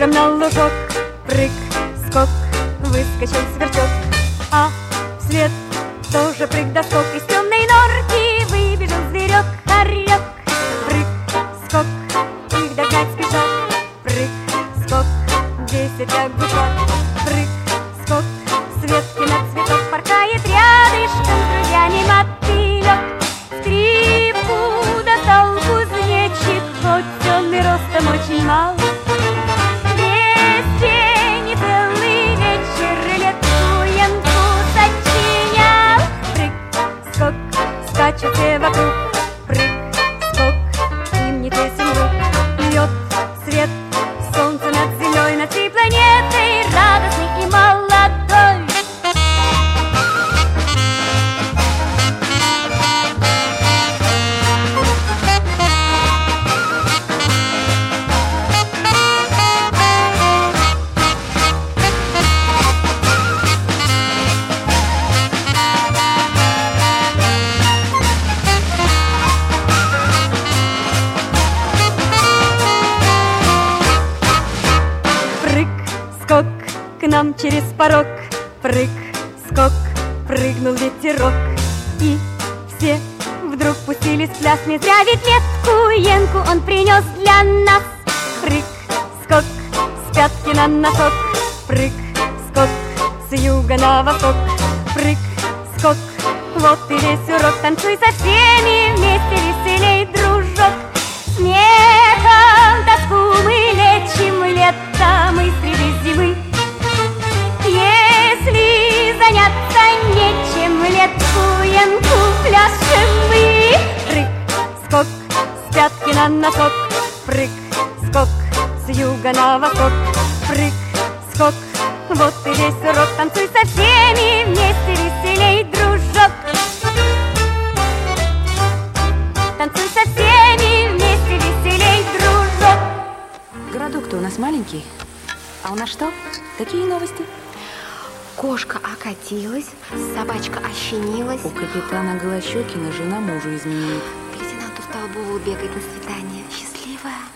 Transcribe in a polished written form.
утром на лужок. Прыг, скок, выскочил сверчок, а вслед тоже прыг да скок. Из темной норки выбежал зверек, хорек. Прыг, скок, их догнать спешат. Прыг, скок, 10 лягушат. Прыг, скок, с ветки на цветок порхает рядышком друзьями мотылек. Скрипку достал кузнечик, хоть он и ростом очень мал. Весь день и целый вечер летуенку сочинял. Прыг, скок, скачут все вокруг. Прыг, скок, им не тесен рук. Льет свет солнца над землей, над всей планетой, радостный и молодой. Скок к нам через порог. Прыг, скок, прыгнул ветерок. И все вдруг пустились в пляс. Не зря ведь летку он принес для нас. Прыг, скок, с пятки на носок. Прыг, скок, с юга на восток. Прыг, скок, вот и весь урок. Танцуй со всеми вместе, веселей, дружок. Смехом тоску мы лечим летом и среди зимы. Если заняться нечем, летуенку пляшем мы. Прыг, скок, с пятки на носок. Прыг, скок, с юга на восток. Прыг, скок, вот и весь урок. Танцуй со всеми вместе, веселей, дружок. Танцуй со всеми вместе, веселей, дружок. Городок-то у нас маленький. А у нас что? Какие новости? Кошка окатилась, собачка ощенилась. У капитана Голощёкина жена мужа изменила. К лейтенанту Столбову бегает на свидание. Счастливая.